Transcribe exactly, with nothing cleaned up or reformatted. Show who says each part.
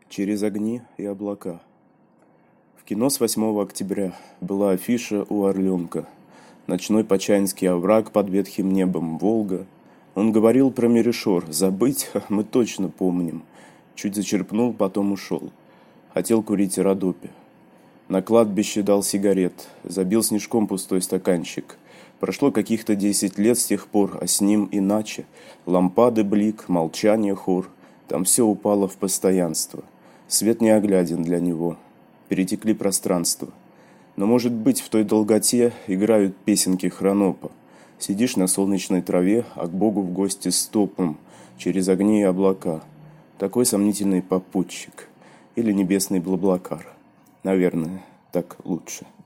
Speaker 1: Через огни и облака. В кино с восьмого октября была афиша у Орленка. Ночной почаинский овраг под ветхим небом, Волга. Он говорил про Мерешор. Забыть мы точно помним. Чуть зачерпнул, потом ушел. Хотел курить Родопе. На кладбище дал сигарет. Забил снежком пустой стаканчик. Прошло каких-то десять лет с тех пор, а с ним иначе. Лампады, блик, молчание, хор. Там все упало в постоянство. Свет неогляден для него. Перетекли пространства. Но, может быть, в той долготе играют песенки Хронопа. Сидишь на солнечной траве, а к Богу в гости стопом, через огни и облака. Такой сомнительный попутчик. Или небесный Блаблакар. Наверное, так лучше.